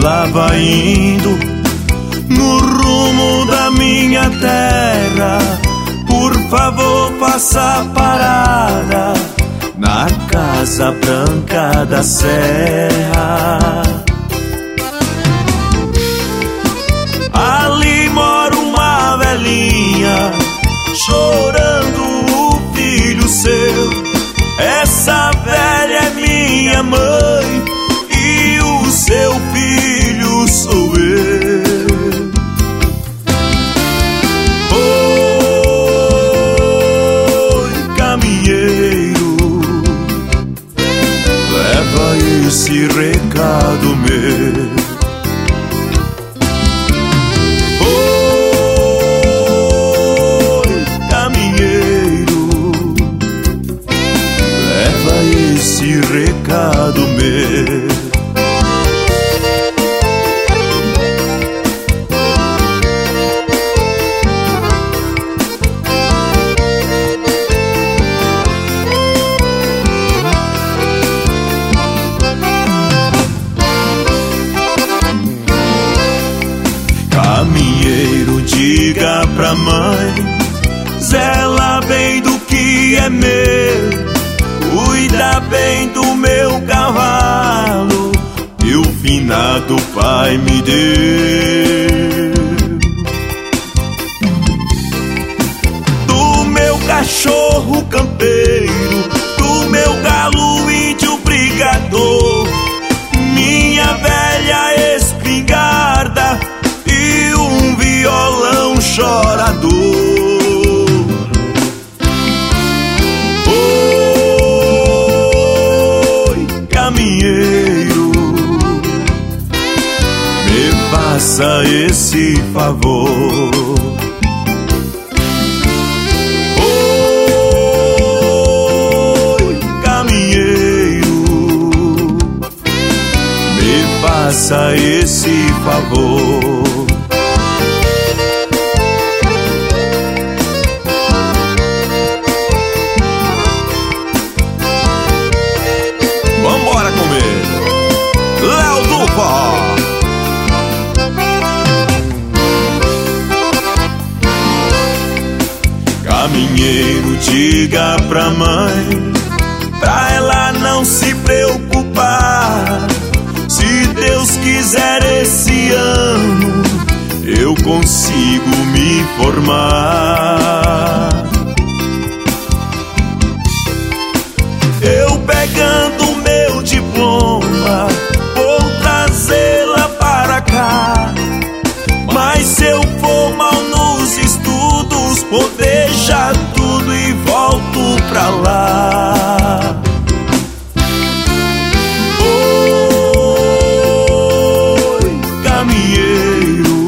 lá vai indo no rumo da minha terra. Por favor, faça parada na Casa Branca da Serra. Ali mora uma velhinha chorando o filho seu. Essa velha é minha mãe e o seu filho sou eu. Oi, caminheiro, leva esse recado meu. Oi, caminheiro, leva esse recado meu. Caminheiro, diga pra mãe, zela bem do que é meu, cuida bem do meu cavalo que o finado pai me deu. Do meu cachorro campeiro, do meu galo índio brigador, minha velha espingarda e um violão chorador. Oi, caminheiro, me faça esse favor. Oi, caminheiro, me faça esse favor. Vambora comer Léo do Forró. Caminheiro, diga pra mãe, pra ela não se preocupar. Se Deus quiser esse ano eu consigo me formar. Eu pegando meu diploma vou trazê-la para cá. Mas se eu for mal nos estudos, vou deixar tudo e volto pra lá. Oi, caminheiro,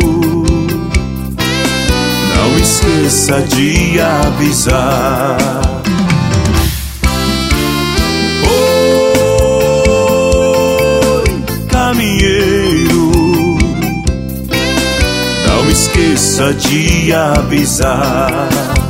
não esqueça de avisar. Caminheiro, não esqueça de avisar.